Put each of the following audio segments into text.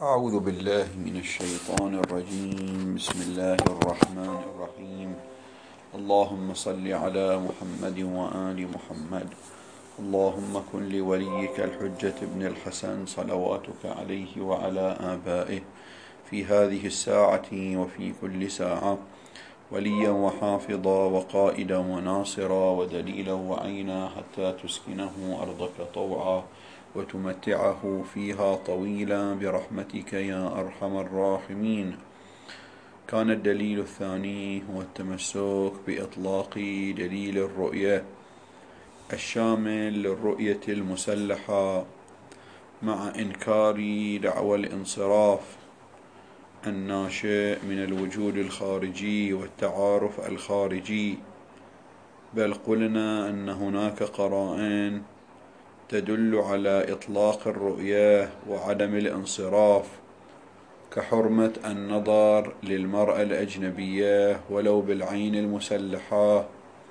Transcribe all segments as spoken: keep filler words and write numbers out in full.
أعوذ بالله من الشيطان الرجيم. بسم الله الرحمن الرحيم. اللهم صل على محمد وآل محمد. اللهم كن لوليك الحجة ابن الحسن صلواتك عليه وعلى آبائه في هذه الساعة وفي كل ساعة وليا وحافظا وقائدا وناصرا ودليلا وعينا حتى تسكنه أرضك طوعا وتمتعه فيها طويلا برحمتك يا أرحم الراحمين. كان الدليل الثاني هو التمسك بإطلاق دليل الرؤية الشامل للرؤية المسلحة مع إنكار دعوى الانصراف الناشئ من الوجود الخارجي والتعارف الخارجي، بل قلنا أن هناك قرائن تدل على إطلاق الرؤية وعدم الانصراف، كحرمة النظر للمرأة الأجنبية ولو بالعين المسلحة،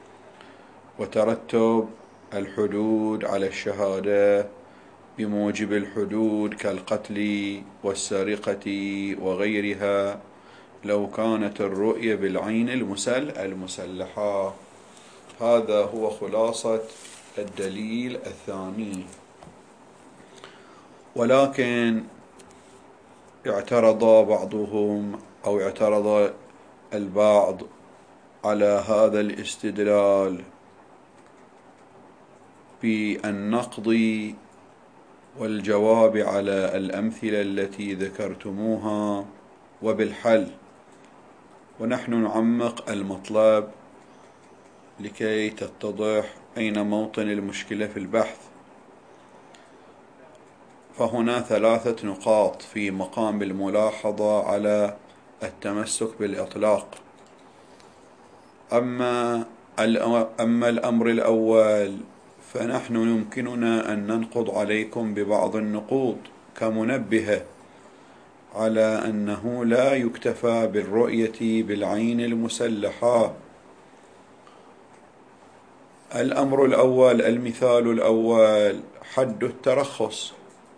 وترتب الحدود على الشهادة بموجب الحدود كالقتل والسرقة وغيرها لو كانت الرؤية بالعين المسل المسلحة. هذا هو خلاصة الدليل الثاني. ولكن اعترض بعضهم أو اعترض البعض على هذا الاستدلال بالنقض والجواب على الأمثلة التي ذكرتموها وبالحل، ونحن نعمق المطلب لكي تتضح أين موطن المشكلة في البحث. فهنا ثلاثة نقاط في مقام الملاحظة على التمسك بالإطلاق. أما أما الأمر الأول فنحن يمكننا أن ننقض عليكم ببعض النقوض كمنبهة على أنه لا يكتفى بالرؤية بالعين المسلحة. الأمر الأول، المثال الأول، حد الترخص.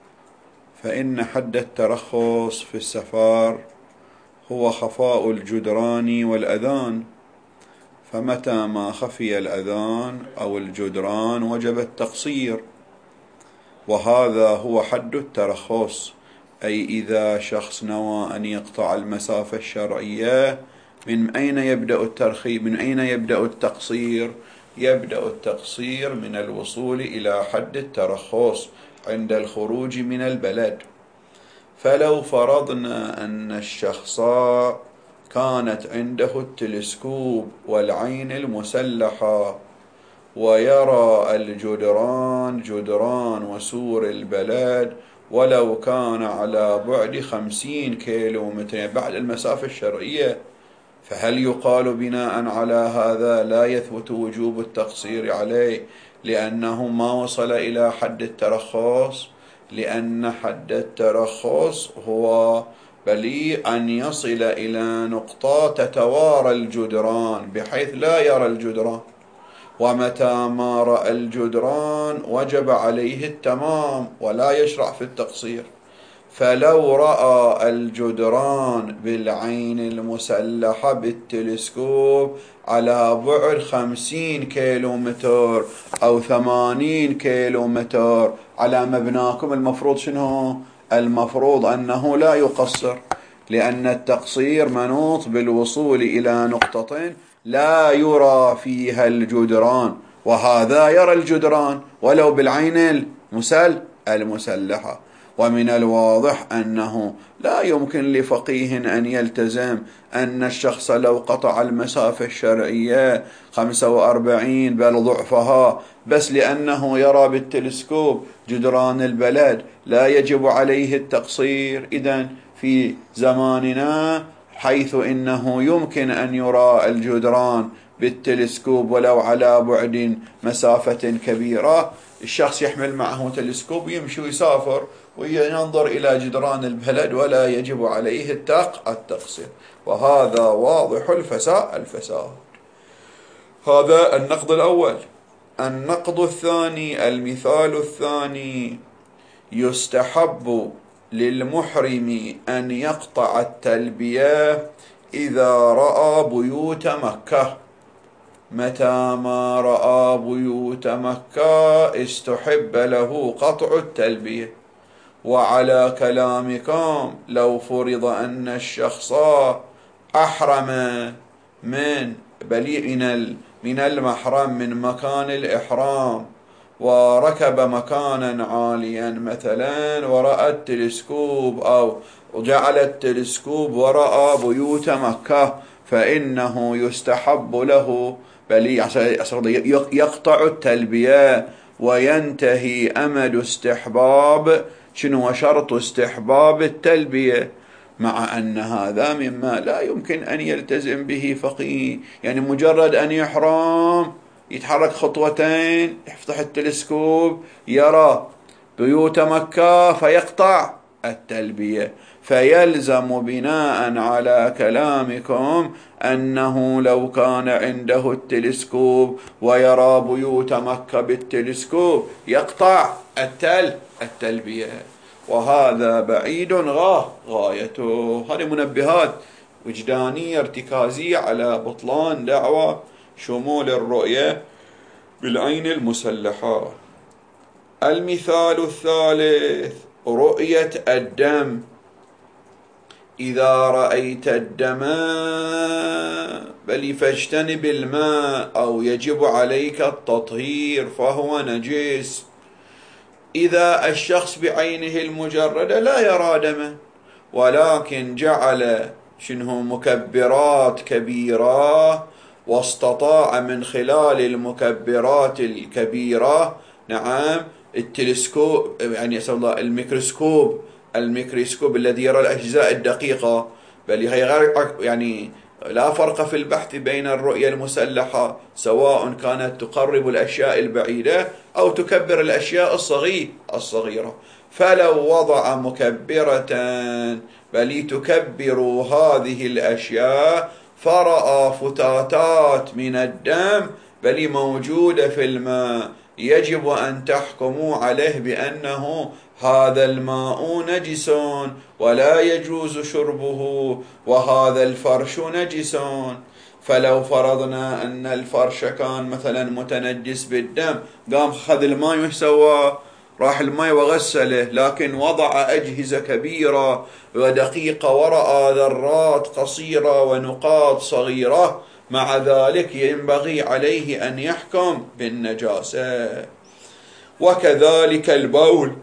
فإن حد الترخص في السفر هو خفاء الجدران والأذان، فمتى ما خفي الأذان أو الجدران وجب التقصير، وهذا هو حد الترخص. أي إذا شخص نوى أن يقطع المسافة الشرعية، من أين يبدأ الترخي من أين يبدأ التقصير؟ يبدأ التقصير من الوصول إلى حد الترخص عند الخروج من البلد. فلو فرضنا أن الشخص كانت عنده التلسكوب والعين المسلحة ويرى الجدران جدران وسور البلد ولو كان على بعد خمسين كيلو متر بعد المسافة الشرعية، فهل يقال بناء على هذا لا يثبت وجوب التقصير عليه لأنه ما وصل إلى حد الترخص؟ لأن حد الترخص هو بل أن يصل إلى نقطة تتوارى الجدران بحيث لا يرى الجدران، ومتى ما رأى الجدران وجب عليه التمام ولا يشرع في التقصير. فلو رأى الجدران بالعين المسلحة بالتلسكوب على بعد خمسين كيلو متر أو ثمانين كيلو متر على مبناكم، المفروض شنو؟ المفروض أنه لا يقصر، لأن التقصير منوط بالوصول إلى نقطة لا يرى فيها الجدران، وهذا يرى الجدران ولو بالعين المسل المسلحة. ومن الواضح أنه لا يمكن لفقيه أن يلتزم أن الشخص لو قطع المسافة الشرعية خمسة وأربعين بل ضعفها بس لأنه يرى بالتلسكوب جدران البلد لا يجب عليه التقصير. إذن في زماننا حيث إنه يمكن أن يرى الجدران بالتلسكوب ولو على بعد مسافة كبيرة، الشخص يحمل معه تلسكوب ويمشي ويسافر وينظر إلى جدران البلد ولا يجب عليه التقصير، وهذا واضح الفساد الفساد. هذا النقد الأول. النقد الثاني، المثال الثاني، يستحب للمحرم أن يقطع التلبية إذا رأى بيوت مكة. متى ما رأى بيوت مكة استحب له قطع التلبية. وعلى كلامكم لو فرض أن الشخص أحرم من بلي من من المحرم من مكان الإحرام وركب مكانا عاليا مثلا ورأى التلسكوب أو جعل التلسكوب ورأى بيوت مكة، فإنه يستحب له بل يقطع التلبية وينتهي أمد استحباب شنو شرط استحباب التلبية، مع أن هذا مما لا يمكن أن يلتزم به فقيه. يعني مجرد أن يحرم يتحرك خطوتين يفتح التلسكوب يرى بيوت مكة فيقطع التلبية. فيلزم بناء على كلامكم أنه لو كان عنده التلسكوب ويرى بيوت مكة بالتلسكوب يقطع التل التلبية، وهذا بعيد غاه غايته. هذه منبهات وجدانية ارتكازية على بطلان دعوى شمول الرؤية بالعين المسلحة. المثال الثالث رؤية الدم. إذا رأيت الدم بل فاجتنب الماء أو يجب عليك التطهير فهو نجس. إذا الشخص بعينه المجردة لا يرى دما ولكن جعل شنه مكبرات كبيرة واستطاع من خلال المكبرات الكبيرة نعم التلسكوب يعني الله الميكروسكوب الميكروسكوب الذي يرى الأجزاء الدقيقة، بل هي يعني لا فرق في البحث بين الرؤية المسلحة سواء كانت تقرب الأشياء البعيدة أو تكبر الأشياء الصغيرة. فلو وضع مكبرة بل تكبر هذه الأشياء فرأى فتاتات من الدم بل موجودة في الماء، يجب أن تحكموا عليه بأنه هذا الماء نجس ولا يجوز شربه وهذا الفرش نجس. فلو فرضنا أن الفرش كان مثلا متنجس بالدم قام خذ الماء وسوى راح الماء وغسله، لكن وضع أجهزة كبيرة ودقيقة ورأى ذرات قصيرة ونقاط صغيرة، مع ذلك ينبغي عليه أن يحكم بالنجاسة. وكذلك البول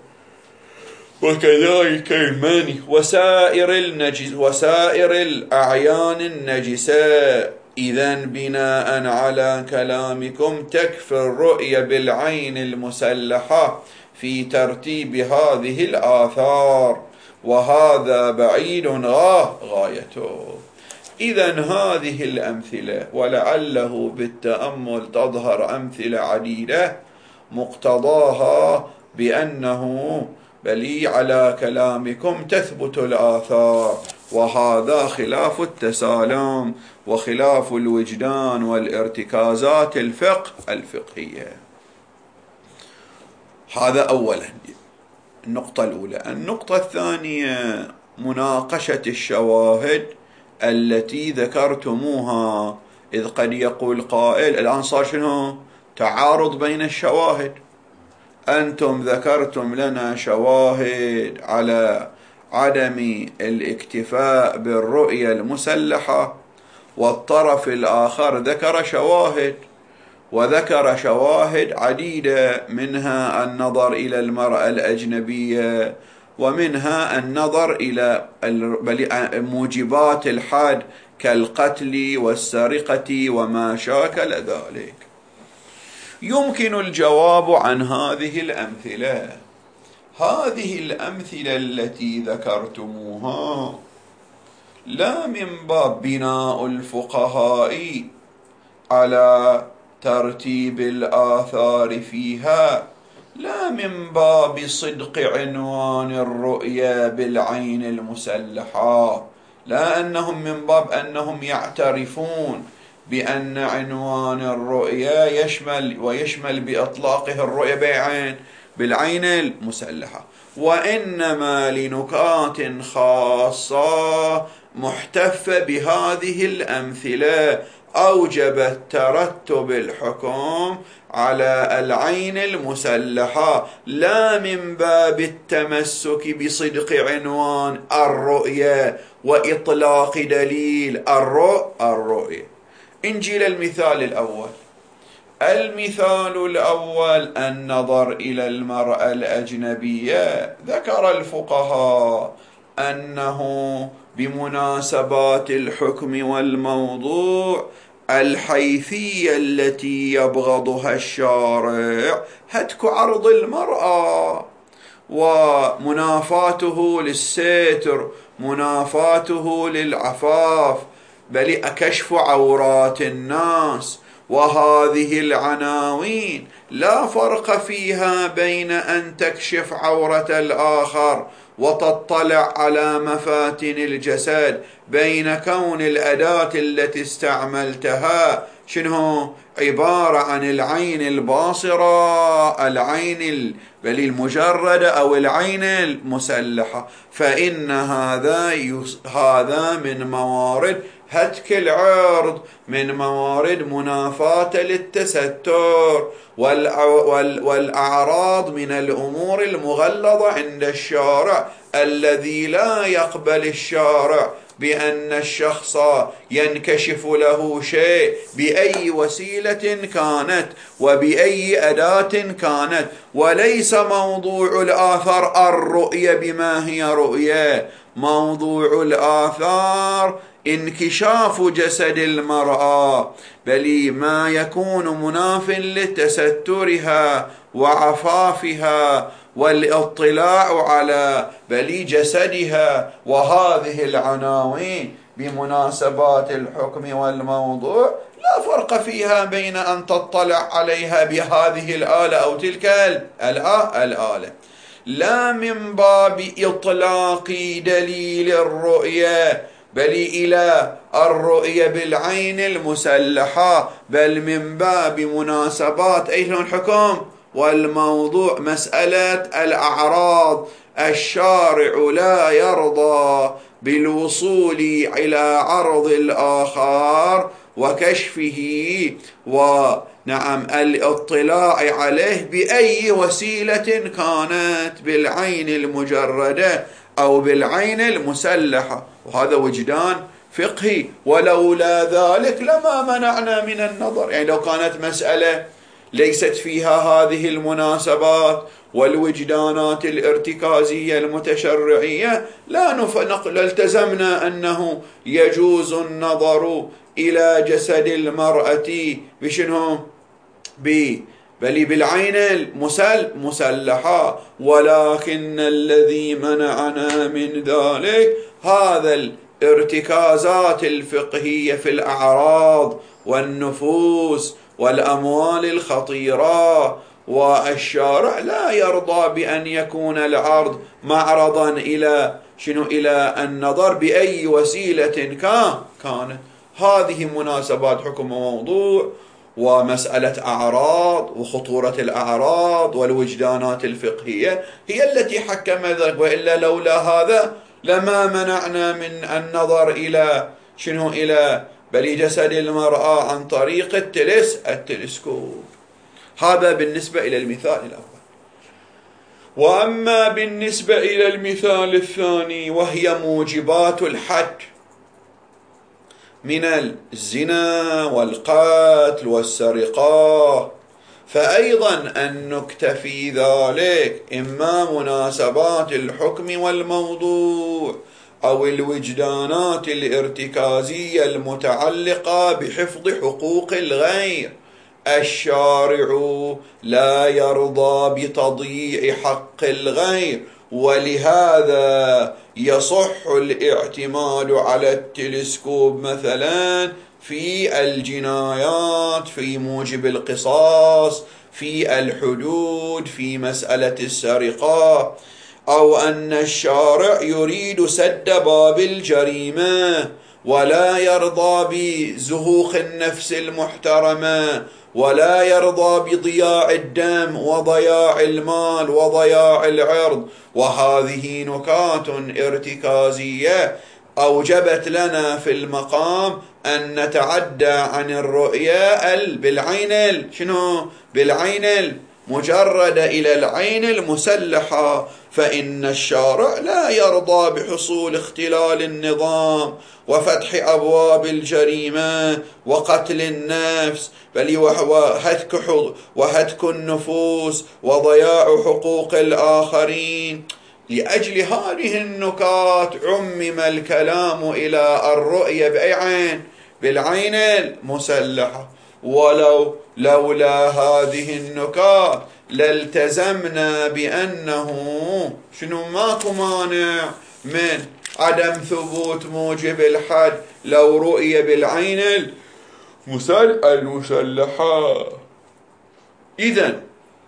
وكذلك المني وسائر النجس وسائر الأعيان النجسة. إذن بناء على كلامكم تكفي الرؤية بالعين المسلحة في ترتيب هذه الآثار، وهذا بعيد غاه غايته. إذن هذه الأمثلة ولعله بالتأمل تظهر أمثلة عديدة مقتضاها بأنه بل على كلامكم تثبت الآثار، وهذا خلاف التسالم وخلاف الوجدان والارتكازات الفقه الفقهية. هذا أولا النقطة الأولى. النقطة الثانية مناقشة الشواهد التي ذكرتموها، إذ قد يقول قائل الآن صار شنو تعارض بين الشواهد. أنتم ذكرتم لنا شواهد على عدم الاكتفاء بالرؤية المسلحة، والطرف الآخر ذكر شواهد وذكر شواهد عديدة، منها النظر إلى المرأة الأجنبية ومنها النظر إلى موجبات الحد كالقتل والسرقة وما شاكل ذلك. يمكن الجواب عن هذه الأمثلة. هذه الأمثلة التي ذكرتموها لا من باب بناء الفقهاء على ترتيب الآثار فيها، لا من باب صدق عنوان الرؤيا بالعين المسلحة، لا أنهم من باب أنهم يعترفون بأن عنوان الرؤيا يشمل ويشمل بإطلاقه الرؤيا بعين، بالعين المسلحة، وإنما لنكات خاصة محتفة بهذه الأمثلة أوجبت ترتب الحكم على العين المسلحة، لا من باب التمسك بصدق عنوان الرؤية وإطلاق دليل الرؤية. إنجيل المثال الأول. المثال الأول النظر إلى المرأة الأجنبية. ذكر الفقهاء أنه بمناسبات الحكم والموضوع الحيثية التي يبغضها الشارع هتك عرض المرأة ومنافاته للستر، منافاته للعفاف، بل كشف عورات الناس. وهذه العناوين لا فرق فيها بين أن تكشف عورة الآخر وتطلع على مفاتن الجسد، بين كون الأداة التي استعملتها شنو عبارة عن العين الباصرة، العين بل المجردة أو العين المسلحة، فإن هذا هذا من موارد هتك العرض، من موارد منافاة للتستر، والأعراض من الأمور المغلظة عند الشارع، الذي لا يقبل الشارع بأن الشخص ينكشف له شيء بأي وسيلة كانت وبأي أداة كانت. وليس موضوع الآثار الرؤية بما هي رؤية، موضوع الآثار انكشاف جسد المرأة، بل ما يكون مناف لتسترها وعفافها والاطلاع على بل جسدها. وهذه العناوين بمناسبات الحكم والموضوع لا فرق فيها بين أن تطلع عليها بهذه الآلة أو تلك الآلة، لا من باب إطلاق دليل الرؤية بل إلى الرؤية بالعين المسلحة، بل من باب مناسبات أيضا الحكم والموضوع مسألة الأعراض. الشارع لا يرضى بالوصول إلى عرض الآخر وكشفه ونعم الاطلاع عليه بأي وسيلة كانت، بالعين المجردة أو بالعين المسلحة، وهذا وجدان فقهي. ولولا ذلك لما منعنا من النظر. يعني لو كانت مسألة ليست فيها هذه المناسبات والوجدانات الارتكازية المتشرعية لا نقل التزمنا أنه يجوز النظر إلى جسد المرأة بشنو بي بل بالعين المسلحة. ولكن الذي منعنا من ذلك هذا الارتكازات الفقهية في الأعراض والنفوس والأموال الخطيرة، والشارع لا يرضى بأن يكون العرض معرضا إلى شنو إلى النظر بأي وسيلة كانت. هذه مناسبات حكم وموضوع ومسألة أعراض وخطورة الأعراض والوجدانات الفقهية هي التي حكم ذلك، وإلا لولا هذا لما منعنا من النظر إلى شنو إلى بل جسد المرأة عن طريق التلس التلسكوب. هذا بالنسبة إلى المثال الأول. وأما بالنسبة إلى المثال الثاني وهي موجبات الحد من الزنا والقتل والسرقة، فأيضا أن نكتفي ذلك إما مناسبات الحكم والموضوع أو الوجدانات الارتكازية المتعلقة بحفظ حقوق الغير. الشارع لا يرضى بتضييع حق الغير، ولهذا يصح الاعتماد على التلسكوب مثلا في الجنايات، في موجب القصاص، في الحدود، في مسألة السرقة. أو أن الشارع يريد سد باب الجريمة ولا يرضى بزهوق النفس المحترمة ولا يرضى بضياع الدم وضياع المال وضياع العرض. وهذه نكات ارتكازية أوجبت لنا في المقام أن نتعدى عن الرؤية بالعين شنو؟ بالعين المجردة إلى العين المسلحة. فإن الشارع لا يرضى بحصول اختلال النظام وفتح أبواب الجريمة وقتل النفس، بل وهتك وهتك النفوس وضياع حقوق الآخرين. لأجل هذه النكات عمم الكلام إلى الرؤية بأي عين؟ بالعين المسلحة. ولو لولا هذه النكات لالتزمنا بأنه شنو ماكو مانع من عدم ثبوت موجب الحد لو رؤية بالعين المسلحة. إذن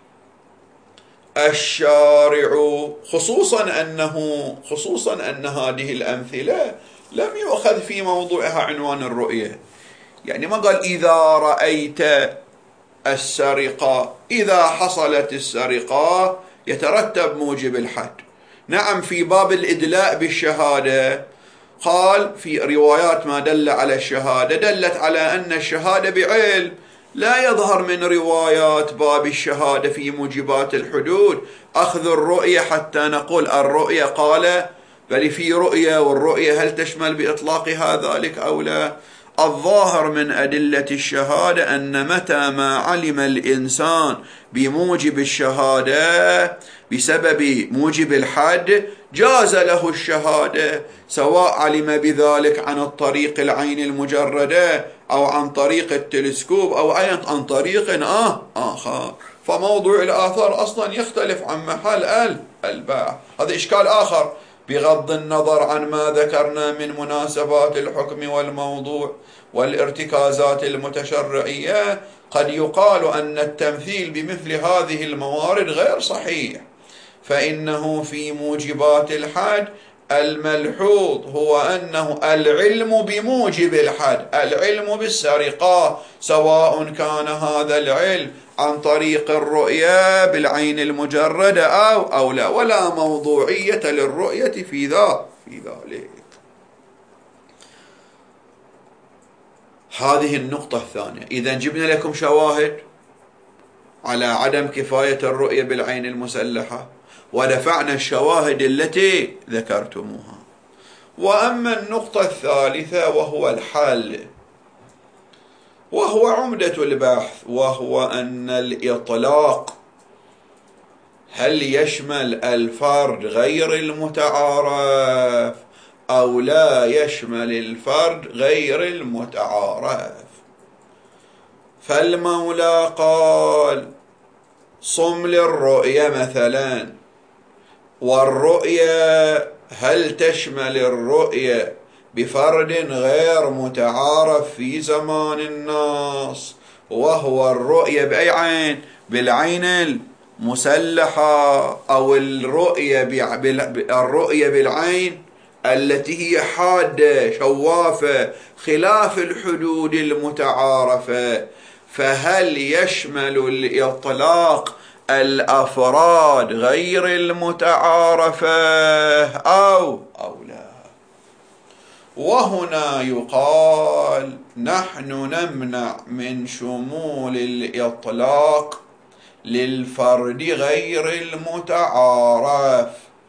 الشارع خصوصا أنه خصوصا أن هذه الأمثلة لم يؤخذ في موضوعها عنوان الرؤية. يعني ما قال إذا رأيت السرقة، إذا حصلت السرقة يترتب موجب الحد. نعم في باب الإدلاء بالشهادة قال في روايات ما دل على الشهادة دلت على أن الشهادة بعلم، لا يظهر من روايات باب الشهادة في موجبات الحدود أخذ الرؤية حتى نقول الرؤية قال، بل في رؤية، والرؤية هل تشمل بإطلاقها ذلك أو لا؟ الظاهر من أدلة الشهادة أن متى ما علم الإنسان بموجب الشهادة بسبب موجب الحد جاز له الشهادة، سواء علم بذلك عن الطريق العين المجردة أو عن طريق التلسكوب أو عن طريق آه آخر. فموضوع الآثار أصلا يختلف عن محل الباع. هذا إشكال آخر بغض النظر عن ما ذكرنا من مناسبات الحكم والموضوع والارتكازات المتشرعية. قد يقال أن التمثيل بمثل هذه الموارد غير صحيح، فإنه في موجبات الحد الملحوظ هو أنه العلم بموجب الحد، العلم بالسرقة، سواء كان هذا العلم عن طريق الرؤية بالعين المجردة أو أو لا، ولا موضوعية للرؤية في ذا في ذلك. هذه النقطة الثانية. إذا جبنا لكم شواهد على عدم كفاية الرؤية بالعين المسلحة ودفعنا الشواهد التي ذكرتموها. وأما النقطة الثالثة وهو الحل، وهو عمدة البحث، وهو أن الإطلاق هل يشمل الفرد غير المتعارف أو لا يشمل الفرد غير المتعارف. فالمولى قال صم للرؤية مثلا، والرؤية هل تشمل الرؤية بفرد غير متعارف في زمان الناس، وهو الرؤية بأي عين؟ بالعين المسلحة، أو الرؤية الرؤية بالعين التي هي حادة شوافة خلاف الحدود المتعارفة. فهل يشمل الإطلاق الأفراد غير المتعارفة أو أو لا؟ وهنا يقال نحن نمنع من شمول الإطلاق للفرد غير المتعارف،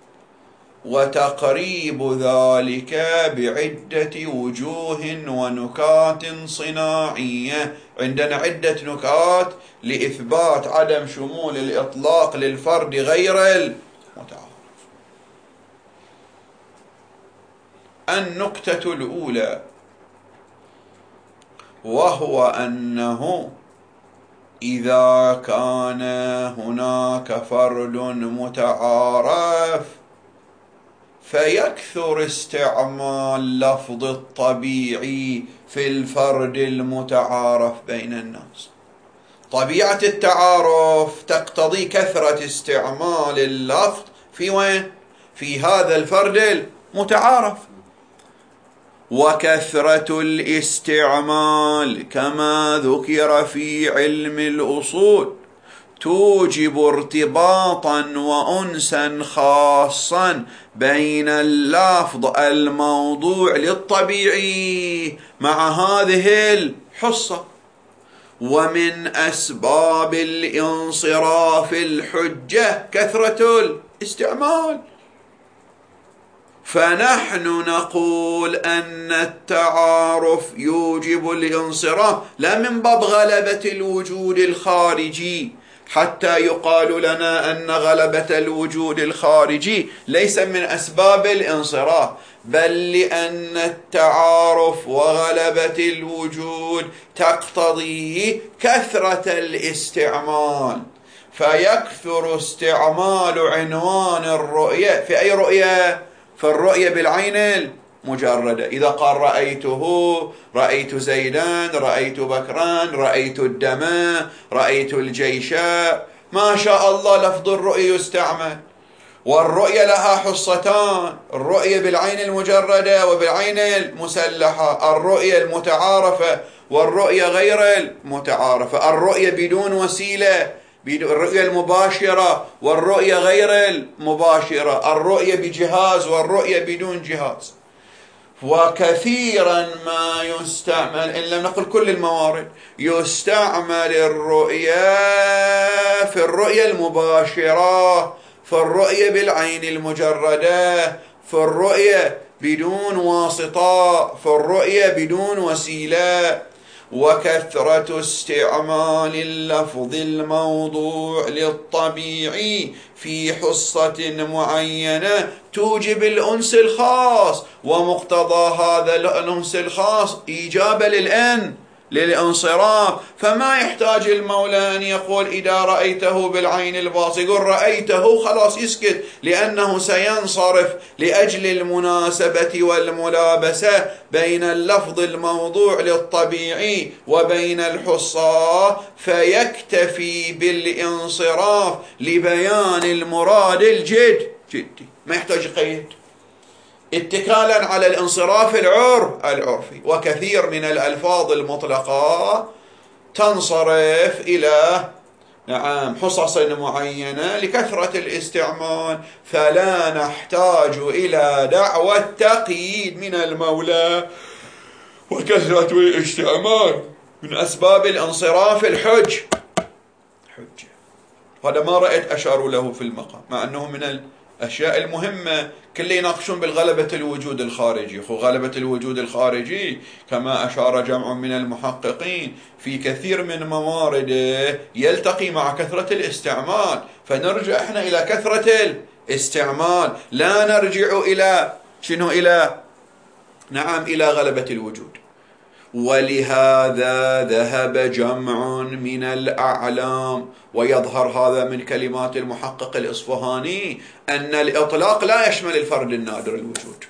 وتقريب ذلك بعدة وجوه ونكات صناعية. عندنا عدة نكات لإثبات عدم شمول الإطلاق للفرد غير المتعارف. النكتة الأولى وهو أنه إذا كان هناك فرد متعارف فيكثر استعمال لفظ الطبيعي في الفرد المتعارف بين الناس. طبيعة التعارف تقتضي كثرة استعمال اللفظ في وين؟ في هذا الفرد المتعارف. وكثرة الاستعمال كما ذكر في علم الأصول توجب ارتباطا وأنسا خاصا بين اللفظ الموضوع للطبيعي مع هذه الحصة. ومن أسباب الانصراف الحجة كثرة الاستعمال، فنحن نقول أن التعارف يوجب الانصراف لا من باب غلبة الوجود الخارجي حتى يقال لنا أن غلبة الوجود الخارجي ليس من أسباب الانصراف، بل لأن التعارف وغلبة الوجود تقتضي كثرة الاستعمال، فيكثر استعمال عنوان الرؤية في أي رؤية؟ في الرؤية بالعين المجردة. إذا قال رأيته، رأيت زيدان، رأيت بكران، رأيت الدم، رأيت الجيش، ما شاء الله لفظ الرؤية يستعمل. والرؤية لها حصتان: الرؤية بالعين المجردة وبالعين المسلحة، الرؤية المتعارفة والرؤية غير المتعارفة، الرؤية بدون وسيلة، الرؤية المباشرة والرؤية غير المباشرة، الرؤية بجهاز والرؤية بدون جهاز. وكثيرا ما يستعمل، إن لم نقل كل الموارد، يستعمل الرؤية في الرؤية المباشرة، في الرؤية بالعين المجردة، في الرؤية بدون واسطة، في الرؤية بدون وسيلة. وكثرة استعمال اللفظ الموضوع للطبيعي في حصة معينة توجب الأنس الخاص، ومقتضى هذا الأنس الخاص إيجاب للأن للانصراف. فما يحتاج المولى أن يقول إذا رأيته بالعين الباصرة، يقول رأيته خلاص يسكت، لأنه سينصرف لأجل المناسبة والملابسة بين اللفظ الموضوع للطبيعي وبين الحصة، فيكتفي بالانصراف لبيان المراد الجد جدي، ما يحتاج قيد، اتكالا على الانصراف العرف العرفي. وكثير من الألفاظ المطلقة تنصرف إلى نعم حصص معينة لكثرة الاستعمال، فلا نحتاج إلى دعوى التقييد من المولى. وكثرة الاستعمال من أسباب الانصراف الحج حجة. هذا ما رأيت أشاروا له في المقام، مع أنه من الأشياء المهمة. كل يناقشون بالغلبة الوجود الخارجي. خو غلبة الوجود الخارجي كما أشار جمع من المحققين في كثير من موارده يلتقي مع كثرة الاستعمال، فنرجع احنا إلى كثرة الاستعمال، لا نرجع إلى شنو؟ إلى نعم إلى غلبة الوجود. ولهذا ذهب جمع من الأعلام، ويظهر هذا من كلمات المحقق الإصفهاني، أن الإطلاق لا يشمل الفرد النادر الوجود.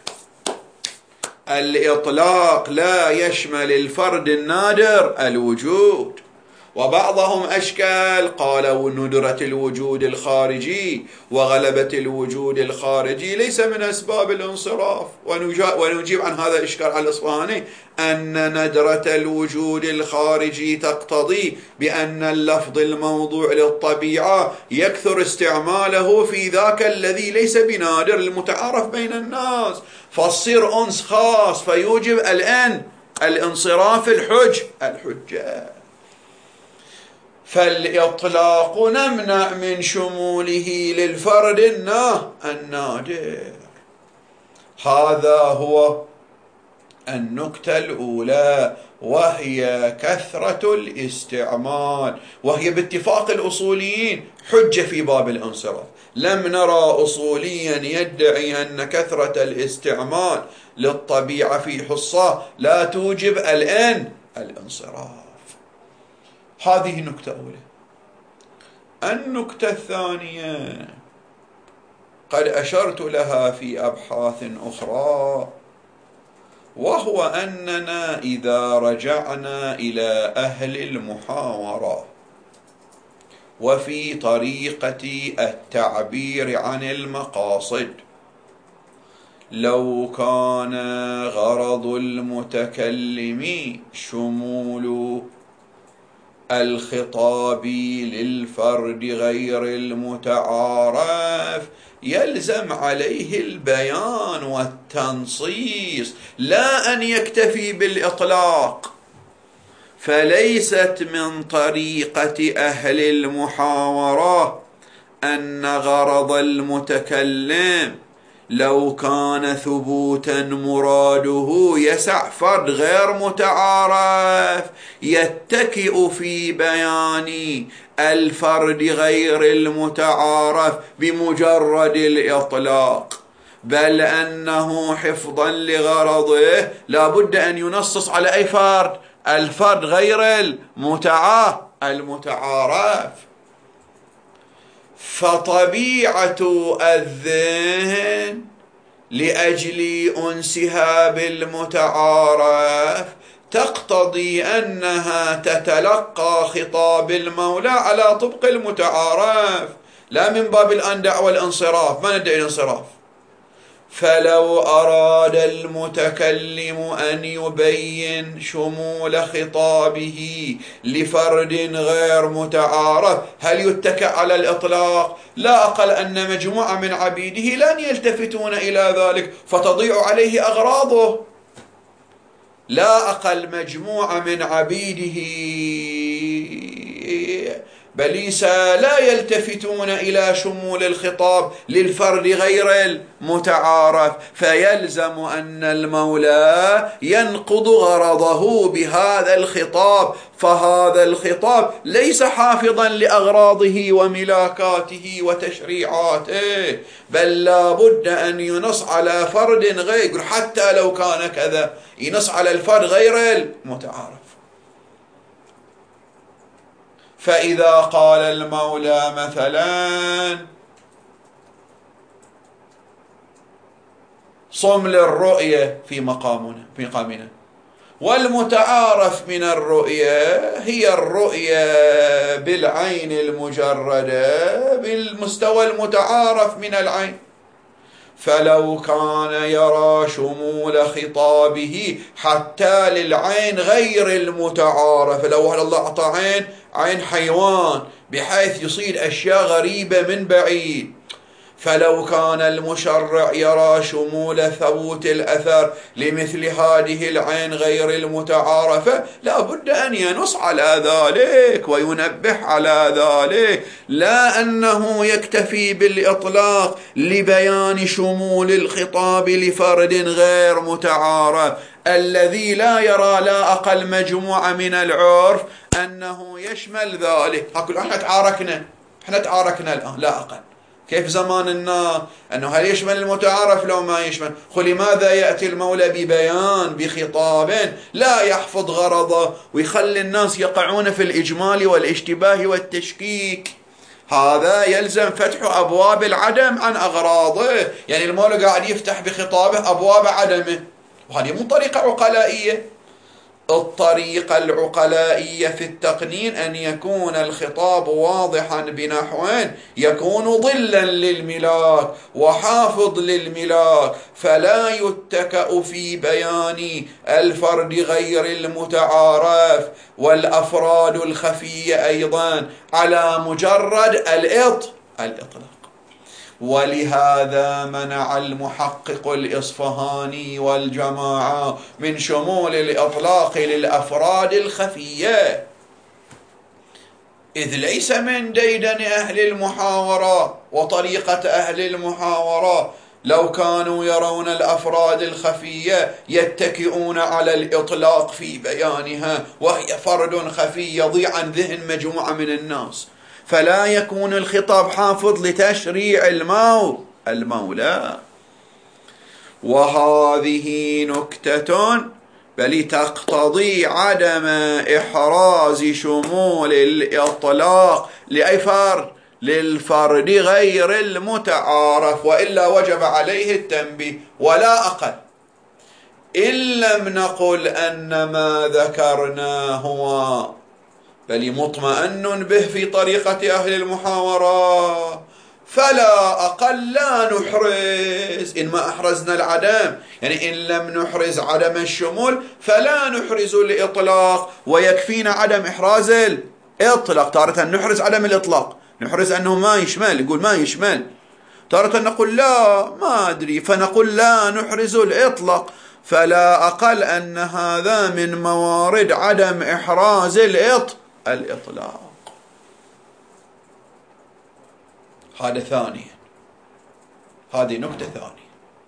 الإطلاق لا يشمل الفرد النادر الوجود. وبعضهم أشكال قالوا ندرة الوجود الخارجي وغلبة الوجود الخارجي ليس من أسباب الانصراف. ونجيب عن هذا الإشكال على الإصفهاني أن ندرة الوجود الخارجي تقتضي بأن اللفظ الموضوع للطبيعة يكثر استعماله في ذاك الذي ليس بنادر المتعارف بين الناس، فالصير أنس خاص فيوجب الآن الانصراف الحج الحجة. فالإطلاق نمنع من شموله للفرد النادر. هذا هو النكتة الأولى، وهي كثرة الاستعمال، وهي باتفاق الأصوليين حجة في باب الانصراف. لم نرى أصوليا يدعي أن كثرة الاستعمال للطبيعة في حصة لا توجب الآن الانصراف. هذه نكتة أولى. النكتة الثانية قد أشرت لها في أبحاث أخرى، وهو أننا إذا رجعنا إلى أهل المحاورة وفي طريقة التعبير عن المقاصد لو كان غرض المتكلم شمول الخطاب للفرد غير المتعارف يلزم عليه البيان والتنصيص لا أن يكتفي بالإطلاق. فليست من طريقة أهل المحاورة أن غرض المتكلم لو كان ثبوتا مراده يسع فرد غير متعارف يتكئ في بيان الفرد غير المتعارف بمجرد الإطلاق، بل أنه حفظا لغرضه لا بد أن ينصص على أي فرد؟ الفرد غير المتعارف. فطبيعة الذهن لأجل أنسها بالمتعارف تقتضي أنها تتلقى خطاب المولى على طبق المتعارف، لا من باب الآن دعوى الانصراف، ما ندعي الانصراف. فلو أراد المتكلم أن يبين شمول خطابه لفرد غير متعارف هل يتكئ على الإطلاق؟ لا أقل أن مجموعة من عبيده لن يلتفتون إلى ذلك فتضيع عليه أغراضه. لا أقل مجموعة من عبيده بليسا لا يلتفتون إلى شمول الخطاب للفرد غير المتعارف، فيلزم أن المولى ينقض غرضه بهذا الخطاب، فهذا الخطاب ليس حافظا لأغراضه وملاكاته وتشريعاته، بل لا بد أن ينص على فرد غير، حتى لو كان كذا ينص على الفرد غير المتعارف. فإذا قال المولى مثلا صم للرؤية في مقامنا في مقامنا، والمتعارف من الرؤية هي الرؤية بالعين المجردة بالمستوى المتعارف من العين، فلو كان يرى شمول خطابه حتى للعين غير المتعارف، لو الله أعطى عين عين حيوان بحيث يصيد أشياء غريبة من بعيد، فلو كان المشرع يرى شمول ثبوت الأثر لمثل هذه العين غير المتعارفة لا بد أن ينص على ذلك وينبه على ذلك، لا أنه يكتفي بالإطلاق لبيان شمول الخطاب لفرد غير متعارف الذي لا يرى لا أقل مجموعة من العرف أنه يشمل ذلك. أقول احنا تعاركنا احنا تعاركنا الآن لا أقل، كيف زماننا أنه هل يشمل المتعارف لو ما يشمل؟ لماذا يأتي المولى ببيان بخطاب لا يحفظ غرضه ويخلي الناس يقعون في الإجمال والاشتباه والتشكيك؟ هذا يلزم فتح أبواب العدم عن أغراضه، يعني المولى قاعد يفتح بخطابه أبواب عدمه، وهذه مو طريقة عقلائية. الطريقة العقلائية في التقنين أن يكون الخطاب واضحا بنحو يكون ظلا للملاك وحافظ للملاك، فلا يتكأ في بيان الفرد غير المتعارف والأفراد الخفية أيضا على مجرد الإطلاق. ولهذا منع المحقق الإصفهاني والجماعة من شمول الإطلاق للأفراد الخفية، إذ ليس من ديدن أهل المحاورة وطريقة أهل المحاورة لو كانوا يرون الأفراد الخفية يتكئون على الإطلاق في بيانها وهي فرد خفي يضيع عن ذهن مجموعة من الناس، فلا يكون الخطاب حافظ لتشريع المولى. وهذه نكتة بل تقتضي عدم إحراز شمول الإطلاق لأي فرد للفرد غير المتعارف، وإلا وجب عليه التنبيه ولا أقل. إن لم نقل أن ما ذكرنا هو بل مطمئن به في طريقة أهل المحاورة، فلا أقل لا نحرز. إن ما أحرزنا العدم، يعني إن لم نحرز عدم الشمول فلا نحرز الإطلاق، ويكفينا عدم إحراز الإطلاق. تارة نحرز عدم الإطلاق، نحرز أنه ما يشمل، يقول ما يشمل. تارة نقول لا ما أدري، فنقول لا نحرز الإطلاق. فلا أقل أن هذا من موارد عدم إحراز الإطلاق. هذا ثانيا، هذه نكتة ثانية.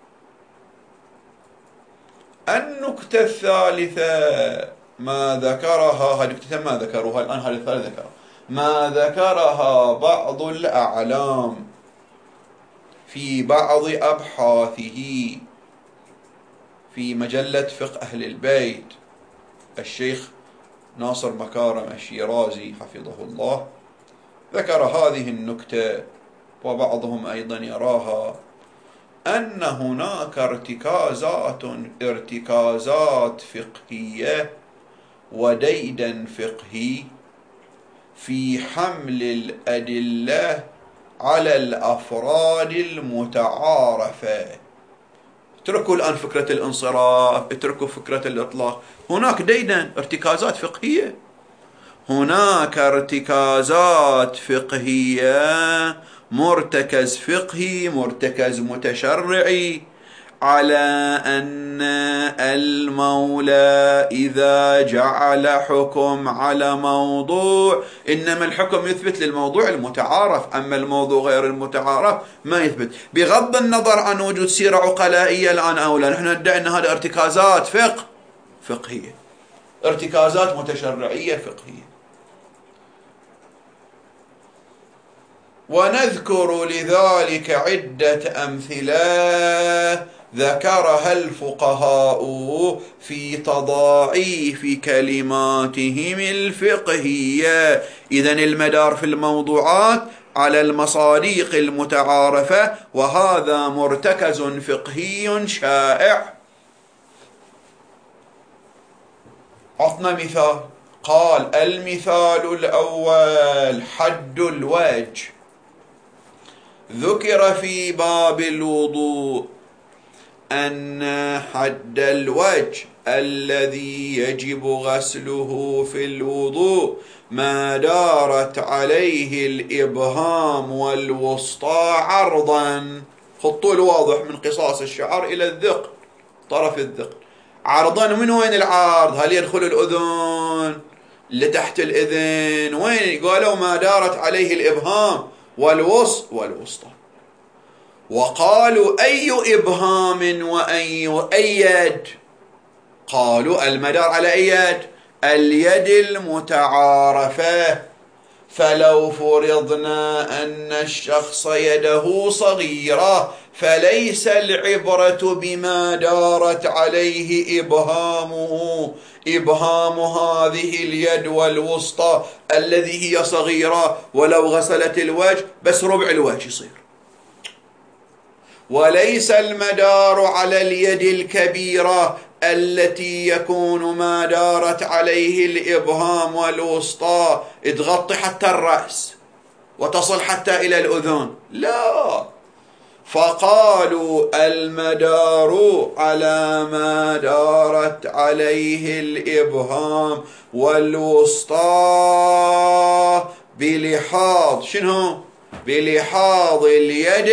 النكتة الثالثة ما ذكرها، هذه نكتة ما ذكروها الآن، هذه الثالثة ذكرها ما ذكرها بعض الأعلام في بعض أبحاثه في مجلة فقه أهل البيت. الشيخ ناصر مكارم الشيرازي حفظه الله ذكر هذه النكتة، وبعضهم أيضا يراها أن هناك ارتكازات ارتكازات فقهية وديدا فقهي في حمل الأدلة على الأفراد المتعارفة. اتركوا الآن فكرة الانصراف، اتركوا فكرة الإطلاق. هناك ديدا ارتكازات فقهية، هناك ارتكازات فقهية، مرتكز فقهي، مرتكز متشرعي، على أن المولى إذا جعل حكم على موضوع إنما الحكم يثبت للموضوع المتعارف، أما الموضوع غير المتعارف ما يثبت، بغض النظر عن وجود سيرة عقلائية الآن أو لا. نحن ندعي أن هذه ارتكازات فقه فقهية، ارتكازات متشرعية فقهية. ونذكر لذلك عدة أمثلة ذكرها الفقهاء في تضاعيف كلماتهم الفقهية. إذن المدار في الموضوعات على المصادق المتعارفة، وهذا مرتكز فقهي شائع. عطنا مثال، قال المثال الأول حد الوجه. ذكر في باب الوضوء أن حد الوجه الذي يجب غسله في الوضوء ما دارت عليه الإبهام والوسطى عرضا. خطوا الواضح من قصاص الشعر إلى الذقن، طرف الذقن عرضا. من وين العرض؟ هل يدخل الأذن لتحت الإذن؟ وين؟ قالوا ما دارت عليه الإبهام والوسط والوسطى. وقالوا أي إبهام وأي أي يد؟ قالوا المدار على أي يد؟ اليد المتعارفة. فلو فرضنا أن الشخص يده صغيرة فليس العبرة بما دارت عليه إبهامه، إبهام هذه اليد والوسطى الذي هي صغيرة ولو غسلت الوجه بس ربع الوجه يصير. وليس المدار على اليد الكبيرة التي يكون ما دارت عليه الإبهام والوسطى تغطي حتى الرأس وتصل حتى إلى الأذن، لا. فقالوا المدار على ما دارت عليه الإبهام والوسطى بلحاظ شنو؟ بلحاظ اليد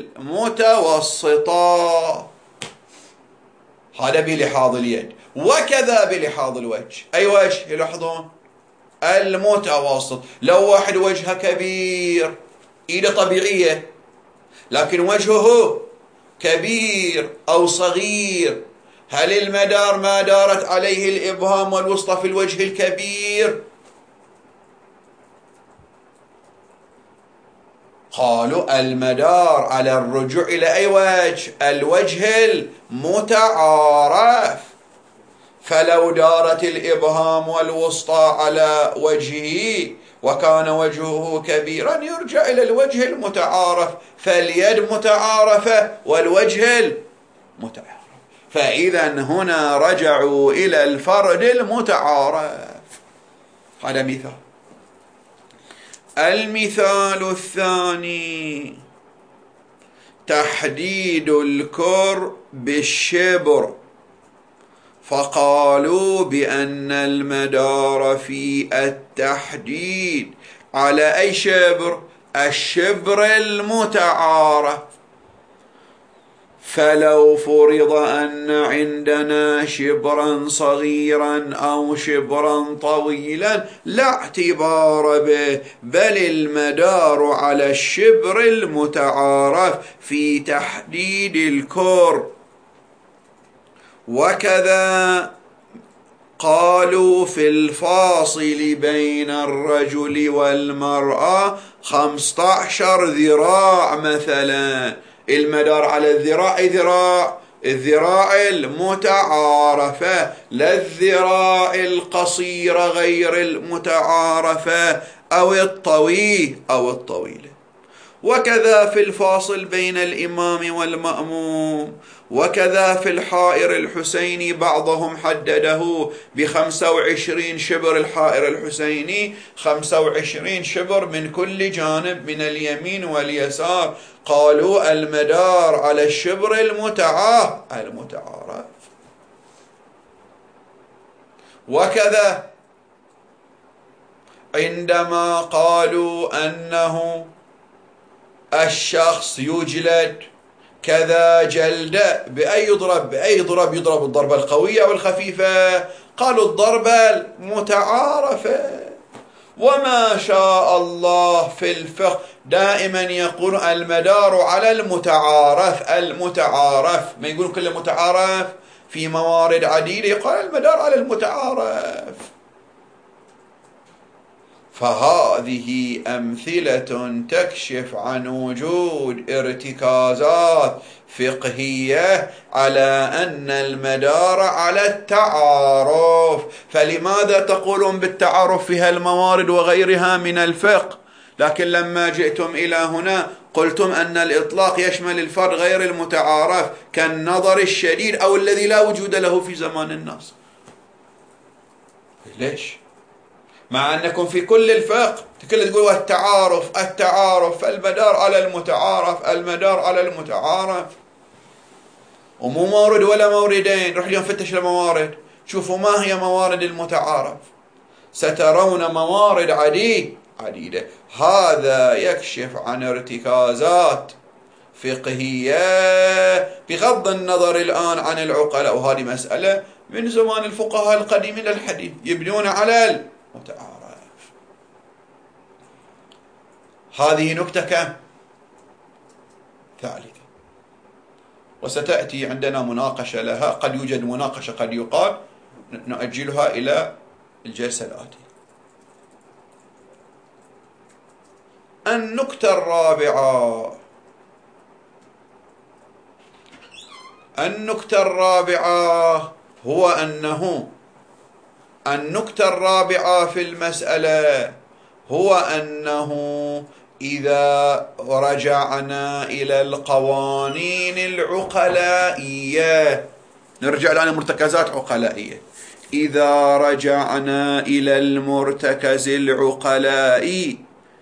المتوسطة. هذا بلحاظ اليد، وكذا بلحاظ الوجه. أي وجه يلاحظون؟ المتوسط. لو واحد وجهه كبير إيده طبيعية لكن وجهه كبير أو صغير، هل المدار ما دارت عليه الإبهام والوسطى في الوجه الكبير؟ قالوا المدار على الرجوع إلى أي وجه؟ الوجه المتعارف. فلو دارت الإبهام والوسطى على وجهه وكان وجهه كبيرا يرجع إلى الوجه المتعارف، فاليد متعارفة والوجه المتعارف. فإذا هنا رجعوا إلى الفرد المتعارف. هذا مثال. المثال الثاني تحديد الكر بالشبر، فقالوا بأن المدار في التحديد على أي شبر؟ الشبر المتعارف. فلو فرض أن عندنا شبرا صغيرا أو شبرا طويلا لا اعتبار به، بل المدار على الشبر المتعارف في تحديد الكر. وكذا قالوا في الفاصل بين الرجل والمرأة خمسة عشر ذراع مثلا، المدار على الذراع ذراع الذراع المتعارفة، لا الذراع القصيرة غير المتعارفة أو الطويل أو الطويلة. وكذا في الفاصل بين الإمام والمأموم، وكذا في الحائر الحسيني بعضهم حدده بخمسة وعشرين شبر، الحائر الحسيني خمسة وعشرين شبر من كل جانب من اليمين واليسار، قالوا المدار على الشبر المتعارف المتعارف. وكذا عندما قالوا أنه الشخص يجلد كذا جلدة، بأي يضرب؟ بأي ضرب يضرب؟ الضربة القوية أو الخفيفة؟ قالوا الضربة المتعارفة. وما شاء الله في الفقه دائما يقول المدار على المتعارف المتعارف، ما يقولون كل متعارف في موارد عديدة، يقال المدار على المتعارف. فهذه أمثلة تكشف عن وجود ارتكازات فقهية على أن المدار على التعارف. فلماذا تقولون بالتعارف في هالموارد وغيرها من الفقه، لكن لما جئتم إلى هنا قلتم أن الإطلاق يشمل الفرد غير المتعارف كالنظر الشديد أو الذي لا وجود له في زمان الناس؟ ليش؟ مع أنكم في كل الفقه كل تقولوا التعارف التعارف، فالمدار على المتعارف المدار على المتعارف، ومو مورد ولا موردين. روح اليوم فتش الموارد، شوفوا ما هي موارد المتعارف، سترون موارد عديدة عديدة. هذا يكشف عن ارتكازات فقهية بغض النظر الآن عن العقلاء، وهذه مسألة من زمان الفقهاء القديمين للحديث يبنون على المتعارف. هذه نكتة كم؟ ثالثة، وستأتي عندنا مناقشة لها، قد يوجد مناقشة قد يقال نؤجلها إلى الجلسة الآتية. النكتة الرابعة النكتة الرابعة هو أنه النكتة الرابعة في المسألة هو أنه إذا رجعنا إلى القوانين العقلائية، نرجع الآن لمرتكزات عقلائية، إذا رجعنا إلى المرتكز العقلائي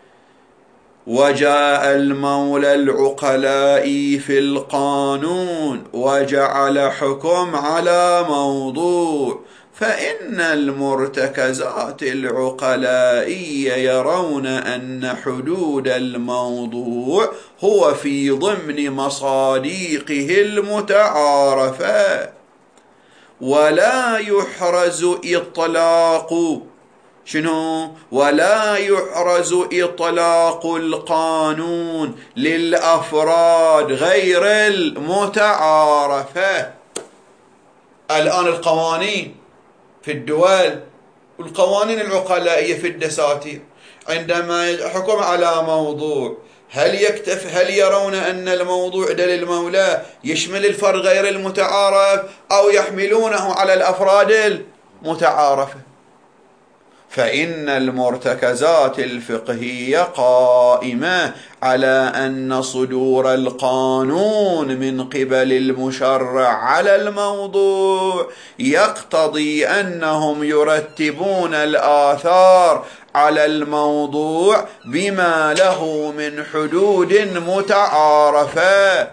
وجاء المولى العقلائي في القانون وجعل حكم على موضوع، فإن المرتكزات العقلائية يرون أن حدود الموضوع هو في ضمن مصادقه المتعارفة، ولا يحرز إطلاق شنو؟ ولا يحرز إطلاق القانون للأفراد غير المتعارفة. الآن القوانين في الدول والقوانين العقلائية في الدساتير عندما يحكم على موضوع هل يكتف هل يرون أن الموضوع ده للمولى يشمل الفرد غير المتعارف أو يحملونه على الأفراد المتعارفة؟ فإن المرتكزات الفقهية قائمة على أن صدور القانون من قبل المشرع على الموضوع يقتضي أنهم يرتبون الآثار على الموضوع بما له من حدود متعارفة.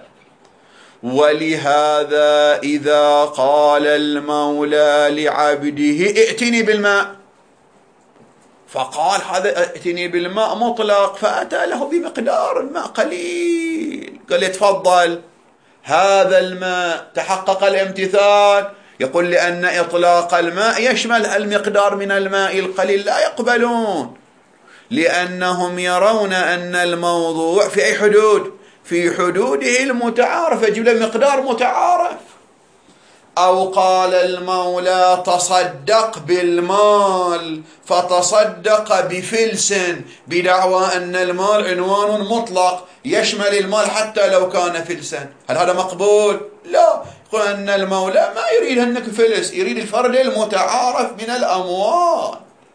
ولهذا إذا قال المولى لعبده ائتني بالماء، فقال هذا ائتني بالماء مطلق، فأتى له بمقدار الماء قليل، قال يتفضل هذا الماء، تحقق الامتثال. يقول لأن إطلاق الماء يشمل المقدار من الماء القليل، لا يقبلون، لأنهم يرون أن الموضوع في أي حدود؟ في حدوده المتعارف، يجب له مقدار متعارف. أو قال المولى تصدق بالمال، فتصدق بفلس بدعوى أن المال عنوان مطلق يشمل المال حتى لو كان فلسا، هل هذا مقبول؟ لا، يقول أن المولى ما يريد أنك فلس، يريد الفرد المتعارف من الأموال.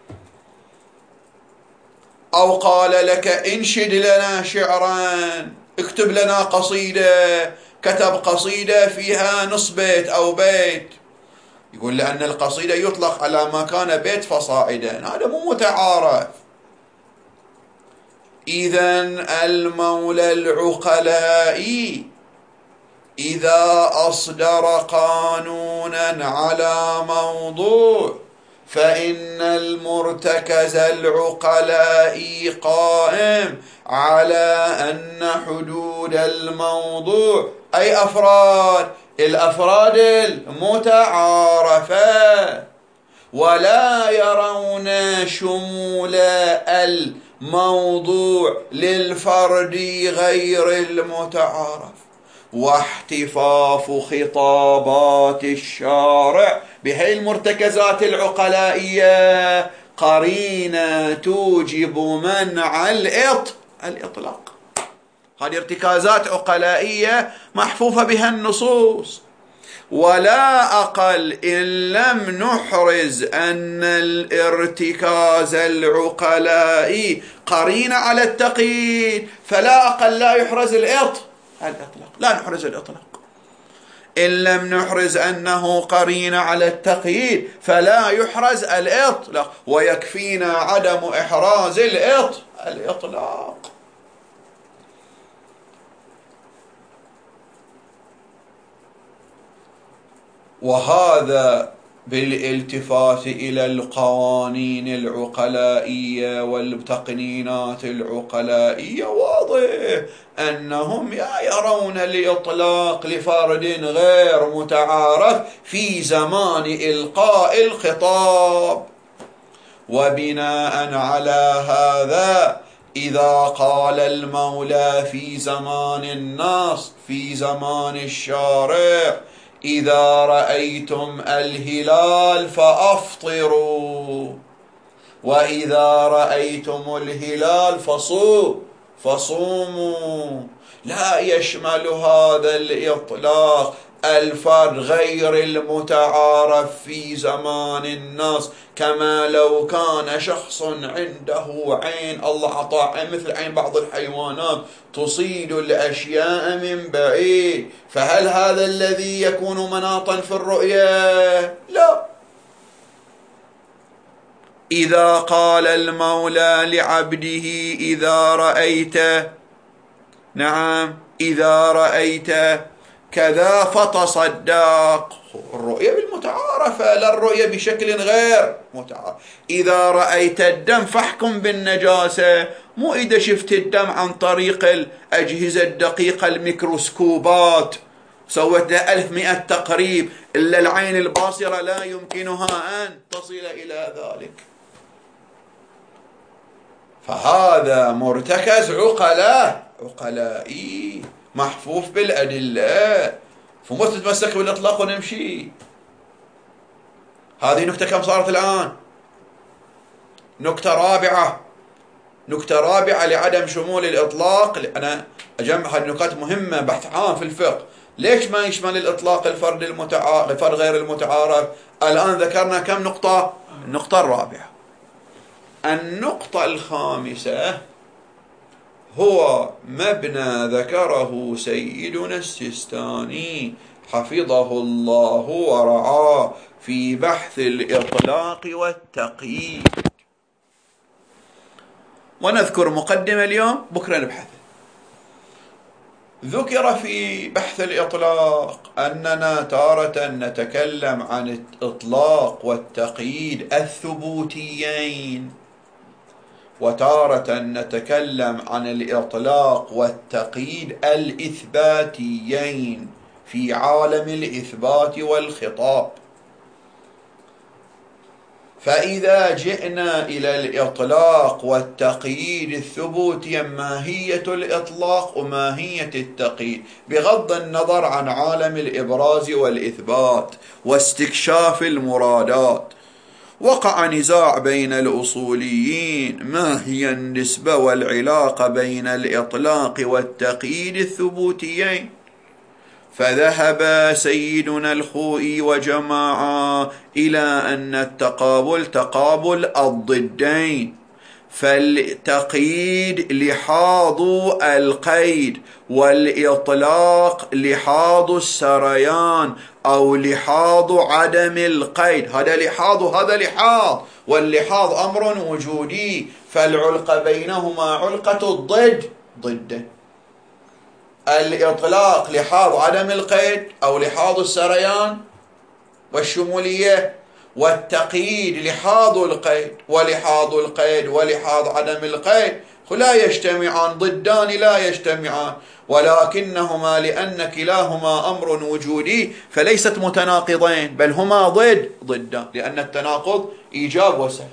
أو قال لك انشد لنا شعرا، اكتب لنا قصيدة، كتب قصيدة فيها نص بيت أو بيت، يقول لأن القصيدة يطلق على ما كان بيت فصاعدا، هذا مو متعارف. إذن المولى العقلائي إذا أصدر قانونا على موضوع فإن المرتكز العقلائي قائم على أن حدود الموضوع أي أفراد الأفراد المتعارفة، ولا يرون شمول الموضوع للفرد غير المتعارف. واحتفاف خطابات الشارع بهي المرتكزات العقلائية قرينة توجب منع الإطلاق. هذه ارتكازات عقلائية محفوفة بها النصوص، ولا أقل إن لم نحرز أن الارتكاز العقلائي قرينة على التقييد، فلا أقل لا يحرز الإطلاق، لا نحرز الإطلاق. إن لم نحرز أنه قرينة على التقييد فلا يحرز الإطلاق، ويكفينا عدم إحراز الإطلاق. وهذا بالالتفات إلى القوانين العقلائية والتقنينات العقلائية واضح أنهم يرون الإطلاق لفرد غير متعارف في زمان إلقاء الخطاب. وبناء على هذا إذا قال المولى في زمان النص في زمان الشارع إذا رأيتم الهلال فأفطروا، وإذا رأيتم الهلال فصوموا، لا يشمل هذا الإطلاق الفرد غير المتعارف في زمان النص، كما لو كان شخص عنده عين، الله أعطاه مثل عين بعض الحيوانات تصيد الأشياء من بعيد، فهل هذا الذي يكون مناطا في الرؤية؟ لا. إذا قال المولى لعبده إذا رأيت، نعم إذا رأيت كذا فتصدق، الرؤية بالمتعارفة لا الرؤية بشكل غير متعارف. إذا رأيت الدم فاحكم بالنجاسة، مو إذا شفت الدم عن طريق الأجهزة الدقيقة الميكروسكوبات سوت لها ألف مئة تقريب إلا العين الباصرة لا يمكنها أن تصل إلى ذلك، فهذا مرتكز عقلاء عقلائي محفوف بالأدلة، فمو تتمسك بالإطلاق ونمشي. هذه نكتة كم صارت الآن؟ نكتة رابعة نكتة رابعة لعدم شمول الإطلاق. أنا أجمع هذه النكات مهمة، بحث عام في الفقه. ليش ما يشمل الإطلاق الفرد المتعارف الفرد غير المتعارف؟ الآن ذكرنا كم نقطة؟ النقطة الرابعة. النقطة الخامسة هو مبنى ذكره سيدنا السيستاني حفظه الله ورعاه في بحث الإطلاق والتقييد. ونذكر مقدمة اليوم، بكرة نبحث. ذكر في بحث الإطلاق أننا تارة نتكلم عن الإطلاق والتقييد الثبوتيين، وتارة نتكلم عن الإطلاق والتقييد الإثباتيين في عالم الإثبات والخطاب. فإذا جئنا إلى الإطلاق والتقييد الثبوتي، ماهية الإطلاق وماهية التقييد بغض النظر عن عالم الإبراز والإثبات واستكشاف المرادات. وقع نزاع بين الأصوليين ما هي النسبة والعلاقة بين الإطلاق والتقييد الثبوتيين، فذهب سيدنا الخوئي وجماعة إلى أن التقابل تقابل الضدين، فالتقييد لحاظ القيد والإطلاق لحاظ السريان أو لحاظ عدم القيد. هذا لحاظ وهذا لحاظ، واللحاظ أمر وجودي، فالعلقة بينهما علقة الضد ضد. الإطلاق لحاظ عدم القيد أو لحاظ السريان والشمولية، والتقييد لحاظ القيد ولحاظ القيد ولحاظ عدم القيد، لا يجتمعان، ضدان لا يجتمعان، ولكنهما لأن كلاهما أمر وجودي فليست متناقضين، بل هما ضد ضدان، لأن التناقض إيجاب وسلب.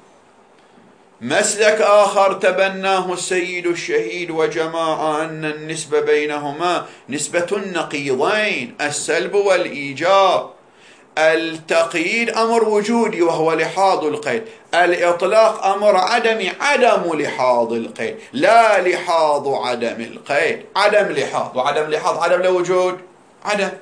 مسلك آخر تبناه السيد الشهيد وجماعة أن النسبة بينهما نسبة النقيضين، السلب والإيجاب. التقييد أمر وجودي وهو لحاظ القيد، الإطلاق أمر عدمي، عدم لحاظ القيد، لا لحاظ عدم القيد. عدم لحاظ، وعدم لحاظ عدم لوجود عدم،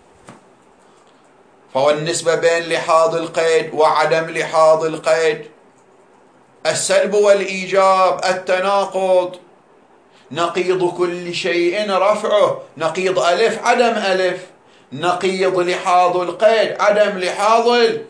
فهو النسبة بين لحاظ القيد وعدم لحاظ القيد، السلب والإيجاب، التناقض. نقيض كل شيء رفعه، نقيض ألف عدم ألف، نقيض لحاظ القيد عدم لحاظ القيد.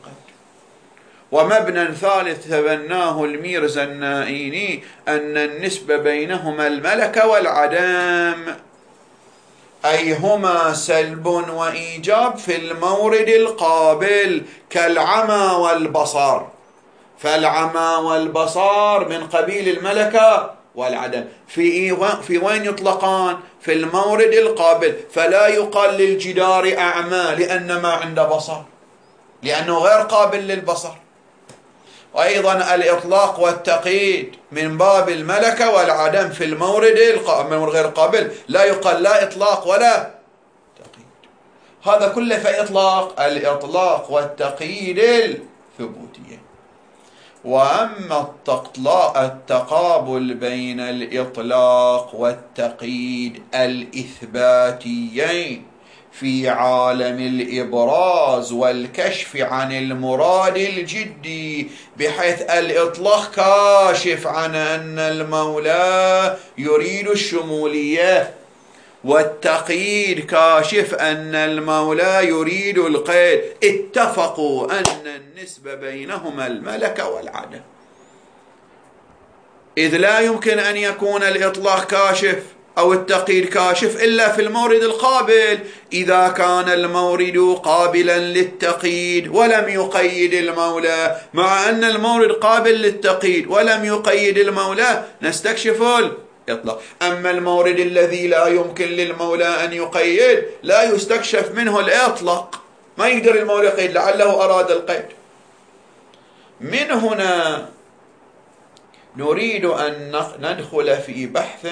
ومبنى ثالث تبناه الميرزا النائيني أن النسبة بينهما الملكة والعدم، أي هما سلب وإيجاب في المورد القابل كالعمى والبصر، فالعمى والبصر من قبيل الملكة والعدم. في في وين يطلقان؟ في المورد القابل، فلا يقال للجدار أعمى لأن ما عنده بصر، لأنه غير قابل للبصر. وأيضا الإطلاق والتقييد من باب الملكة والعدم في المورد غير قابل، لا يقال لا إطلاق ولا تقييد. هذا كله في إطلاق الإطلاق والتقييد الثبوتية. وأما التقابل بين الإطلاق والتقييد الإثباتيين في عالم الإبراز والكشف عن المراد الجدي، بحيث الإطلاق كاشف عن أن المولى يريد الشمولية، والتقييد كاشف أن المولى يريد القيد، اتفقوا أن النسبة بينهما الملكة والعدم، إذ لا يمكن أن يكون الإطلاق كاشف أو التقييد كاشف إلا في المورد القابل. إذا كان المورد قابلا للتقييد ولم يقيد المولى، مع أن المورد قابل للتقييد ولم يقيد المولى، نستكشف الإطلاق. أما المورد الذي لا يمكن للمولى أن يقيد لا يستكشف منه الإطلاق، ما يقدر المولى يقيد لعله أراد القيد. من هنا نريد أن ندخل في بحث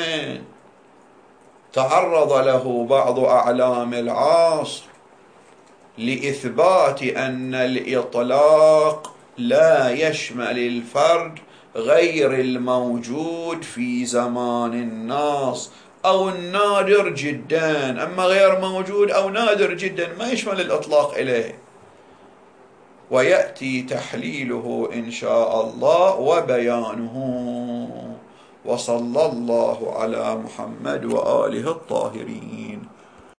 تعرض له بعض أعلام العصر لإثبات أن الإطلاق لا يشمل الفرد غير الموجود في زمان النص أو النادر جدا، أما غير موجود أو نادر جدا ما يشمل الإطلاق إليه. ويأتي تحليله إن شاء الله وبيانه. وصلى الله على محمد وآله الطاهرين.